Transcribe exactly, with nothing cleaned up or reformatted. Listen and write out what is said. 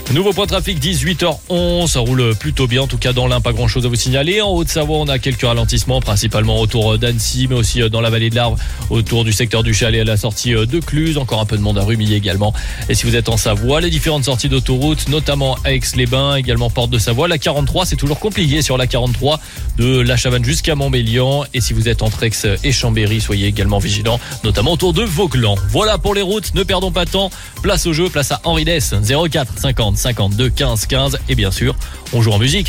Nouveau point de trafic, dix-huit heures onze, ça roule plutôt bien, en tout cas dans l'Ain, pas grand chose à vous signaler. En Haute-Savoie, on a quelques ralentissements, principalement autour d'Annecy, mais aussi dans la vallée de l'Arve, autour du secteur du Chalet à la sortie de Cluse, encore un peu de monde à Rumilly également. Et si vous êtes en Savoie, les différentes sorties d'autoroute, notamment à Aix-les-Bains, également Porte de Savoie, la quarante-trois, c'est toujours compliqué sur la quarante-trois, de La Chavanne jusqu'à Montbéliard. Et si vous êtes entre Aix et Chambéry, soyez également vigilants, notamment autour de Vauclans. Voilà pour les routes, ne perdons pas de temps, place au jeu, place à Henri Dess, zéro quatre cinquante cinquante-deux quinze quinze, et bien sûr, on joue en musique.